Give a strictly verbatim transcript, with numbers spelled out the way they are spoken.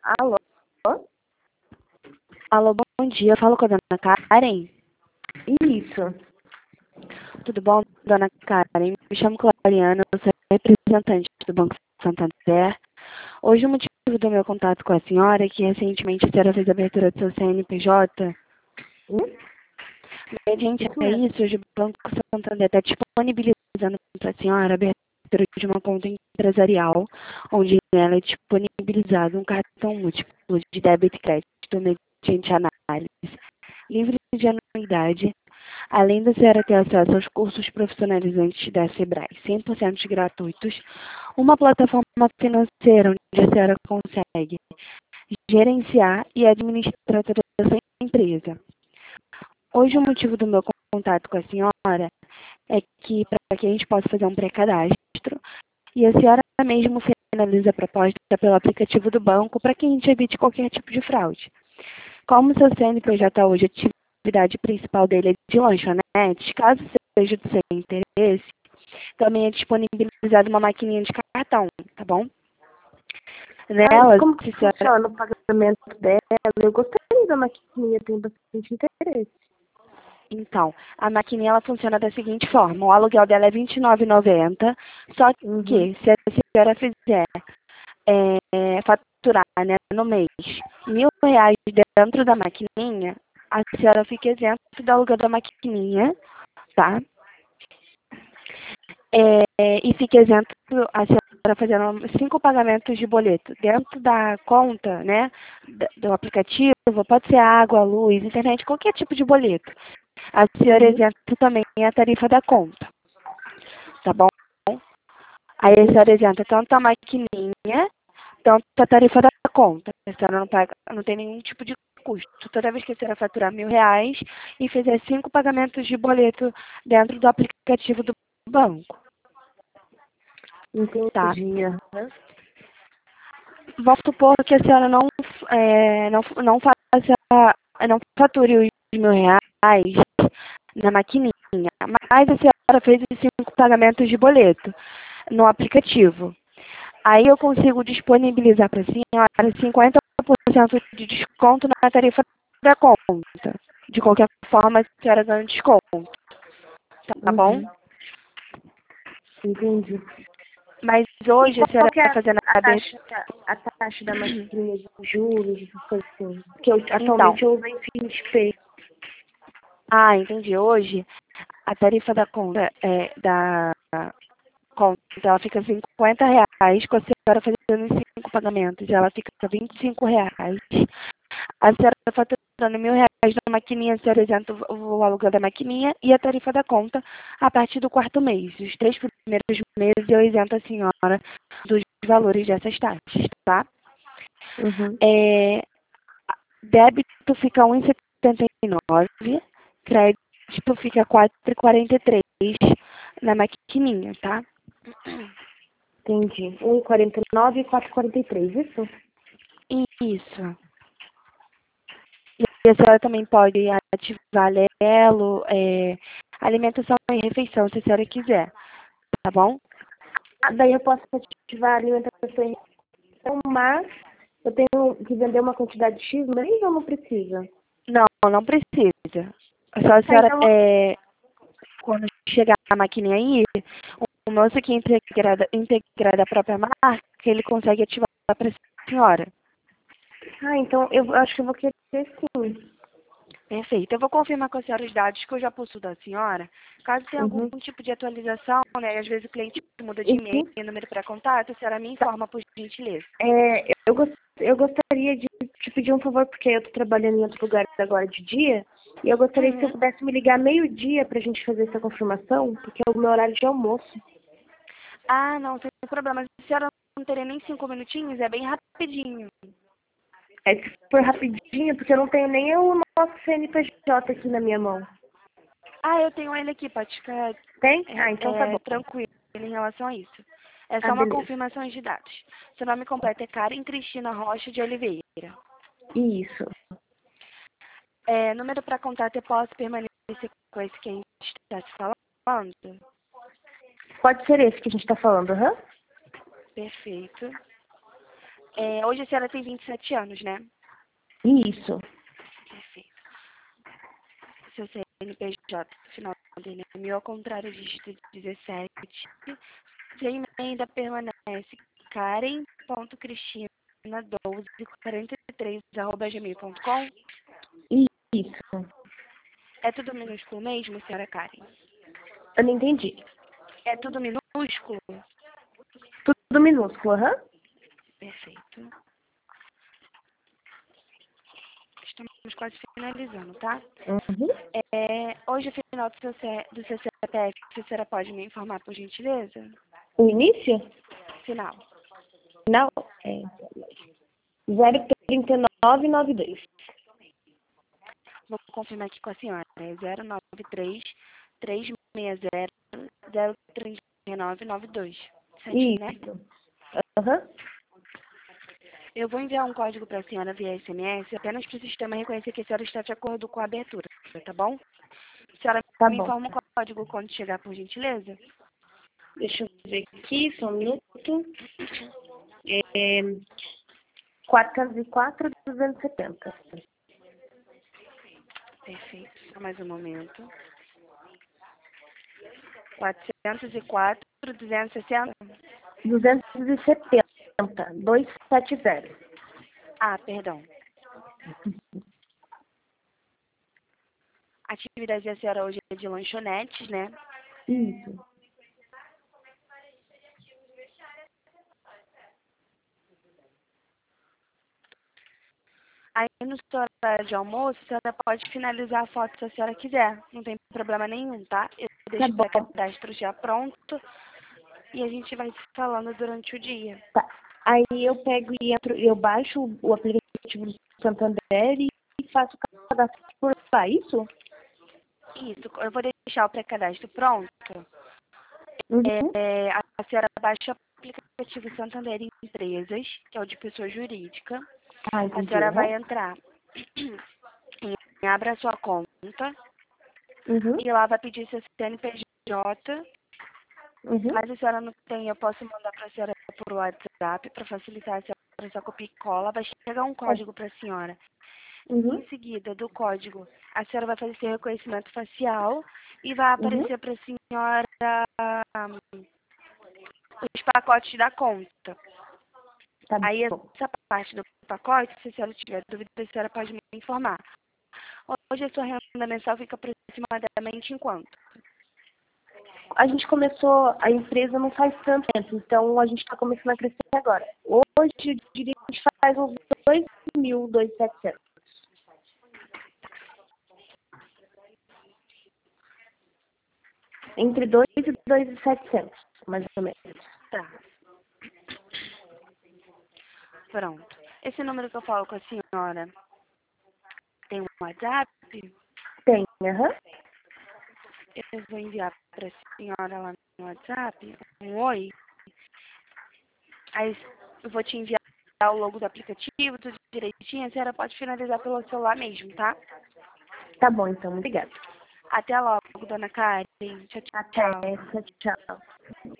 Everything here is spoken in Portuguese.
Alô? Alô, bom dia. Eu falo com a dona Karen. Isso. Tudo bom, dona Karen? Me chamo Clariana, eu sou representante do Banco Santander. Hoje o motivo do meu contato com a senhora é que recentemente a senhora fez a abertura do seu C N P J. Hum? Mediante Isso a mesmo. isso, hoje o Banco Santander está disponibilizando para a senhora a abertura de uma conta empresarial, onde ela é disponibilizado um cartão múltiplo de débito e crédito mediante análise livre de anuidade, além da senhora ter acesso aos cursos profissionalizantes da Sebrae, cem por cento gratuitos, uma plataforma financeira onde a senhora consegue gerenciar e administrar toda a sua empresa. Hoje o motivo do meu contato com a senhora é que para que a gente possa fazer um pré-cadastro e a senhora mesmo finaliza a proposta pelo aplicativo do banco para que a gente evite qualquer tipo de fraude. Como o seu C N P J hoje, a atividade principal dele é de lanchonete, caso seja do seu interesse, também é disponibilizada uma maquininha de cartão, tá bom? Ah, Nela, como que se a senhora... funciona o pagamento dela? Eu gostaria da maquininha, tenho bastante interesse. Então, a maquininha ela funciona da seguinte forma, o aluguel dela é vinte e nove reais e noventa centavos, só Uhum. que se a senhora fizer é, faturar, né, no mês mil reais dentro da maquininha, a senhora fica isenta do aluguel da maquininha, tá? É, e fica isento a senhora fazendo cinco pagamentos de boleto dentro da conta, né, do aplicativo, pode ser água, luz, internet, qualquer tipo de boleto. A senhora Uhum. isenta também a tarifa da conta, tá bom? Aí a Entendi. senhora isenta tanto a maquininha, tanto a tarifa da conta. A senhora não paga, não tem nenhum tipo de custo. Toda vez que a senhora faturar mil reais e fizer cinco pagamentos de boleto dentro do aplicativo do banco, tá? Entendi. Aham. Vamos supor que a senhora não, é, não, não faça, não fature os mil reais na maquininha, mas a senhora fez os cinco pagamentos de boleto no aplicativo. Aí eu consigo disponibilizar para a senhora cinquenta por cento de desconto na tarifa da conta. De qualquer forma, a senhora ganha um desconto, tá bom? Uhum. Entendi. Mas E hoje a qual senhora que é está fazendo a a taxa, abertura. a taxa da maquininha de juros, essas coisas assim? Porque eu, Então, atualmente eu uso Infinity. ah, entendi. Hoje a tarifa da conta é da conta, ela fica cinquenta reais, com a senhora fazendo os cinco pagamentos, ela fica vinte e cinco reais. A senhora faturando mil reais na maquininha, a senhora isenta o, o aluguel da maquininha e a tarifa da conta a partir do quarto mês. Os três primeiros meses eu isento a senhora dos valores dessas taxas, tá? Uhum. É, débito fica um real e setenta e nove, crédito fica quatro reais e quarenta e três na maquininha, tá? Entendi. um e quarenta e nove e quatro e quarenta e três, isso? Isso. E a senhora também pode ativar Lelo, é, alimentação e refeição, se a senhora quiser, tá bom? Ah, daí eu posso ativar a alimentação e refeição, mas eu tenho que vender uma quantidade X no mês ou não precisa? Não, não precisa. Só a Tá, senhora, então, é, quando chegar a maquininha aí, o moço que é integrada, integrada a própria marca, ele consegue ativar para a senhora. ah, então eu acho que eu vou querer sim. Perfeito. Eu vou confirmar com a senhora os dados que eu já possuo da senhora. Caso tenha algum Uhum. tipo de atualização, né, às vezes o cliente muda de e-mail Uhum. e número para contato, a senhora me Tá. informa por gentileza. É, eu, gos- eu gostaria de te pedir um favor, porque eu tô trabalhando em outro lugar agora de dia, e eu gostaria que você Uhum. pudesse me ligar meio-dia pra gente fazer essa confirmação, porque é o meu horário de almoço. Ah, não, sem problema. A senhora não teria nem cinco minutinhos? É bem rapidinho. É se for rapidinho, porque eu não tenho nem o nosso C N P J aqui na minha mão. Ah, eu tenho ele aqui, pode ficar Tem? é, Ah, então tá é, bom. tranquilo em relação a isso. É Ah, só uma beleza. confirmação de dados. Seu nome completo é Karen Cristina Rocha de Oliveira. Isso. É, número para contato, eu posso permanecer com esse que a gente está se falando? Pode ser esse que a gente tá falando, aham? Perfeito. É, hoje a senhora tem vinte e sete anos, né? Isso. Perfeito. Seu C N P J, final dele é mil, ao contrário, dígito dezessete. Seu e-mail permanece karen.cristina1243 arroba gmail ponto com. Isso. É tudo minúsculo mesmo, senhora Karen? Eu não entendi. É tudo minúsculo? Tudo minúsculo, aham? Perfeito. Estamos quase finalizando, tá? Uhum. É, hoje, final do seu, C- do seu C P F, a senhora pode me informar, por gentileza? O início? Final. Não. É zero trinta e nove noventa e dois. Vou confirmar aqui com a senhora. É zero nove três, três seis zero, zero três nove nove dois. Certinho, né? Isso. Aham. Eu vou enviar um código para a senhora via S M S apenas para o sistema reconhecer que a senhora está de acordo com a abertura, tá bom? A senhora Tá me bom. informa o código quando chegar, por gentileza? Deixa eu ver aqui, só um minuto. É quatrocentos e quatro, duzentos e setenta. Perfeito. Só mais um momento. quatrocentos e quatro, duzentos e sessenta? duzentos e setenta. duzentos e setenta. Ah, perdão. A atividade da senhora hoje é de lanchonetes, né? Isso. Aí no seu horário de almoço, a senhora pode finalizar a foto se a senhora quiser. Não tem problema nenhum, tá? Eu Tá deixo o bom. cadastro já pronto e a gente vai se falando durante o dia. Tá. Aí eu pego e entro, eu baixo o aplicativo do Santander e faço o cadastro por lá, isso? Isso, eu vou deixar o pré-cadastro pronto. Uhum. É, a senhora baixa o aplicativo Santander Empresas, que é o de pessoa jurídica. Ah, A entendi. senhora vai Uhum. entrar em abra a sua conta Uhum. e lá vai pedir seu C N P J. Uhum. Caso a senhora não tenha, eu posso mandar para a senhora por WhatsApp para facilitar a senhora só copia e cola. Vai chegar um Tá. código para a senhora. Uhum. Em seguida do código, a senhora vai fazer seu reconhecimento facial e vai Uhum. aparecer para a senhora hum, os pacotes da conta. Tá Aí bom. essa parte do pacote, se a senhora tiver dúvida, a senhora pode me informar. Hoje a sua renda mensal fica aproximadamente em quanto? A gente começou, a empresa não faz tanto tempo, então a gente está começando a crescer agora. Hoje, eu diria que a gente faz uns dois mil, dois mil e setecentos. Entre dois e dois mil e setecentos, mais ou menos. Tá, pronto. Esse número que eu falo com a senhora tem um WhatsApp? Tem, aham. Eu vou enviar para a senhora lá no WhatsApp um oi. Aí eu vou te enviar o logo do aplicativo, tudo direitinho. A senhora pode finalizar pelo celular mesmo, tá? Tá bom, então. Obrigada. Até logo, dona Karen. Tchau, Até. tchau. Tchau, tchau.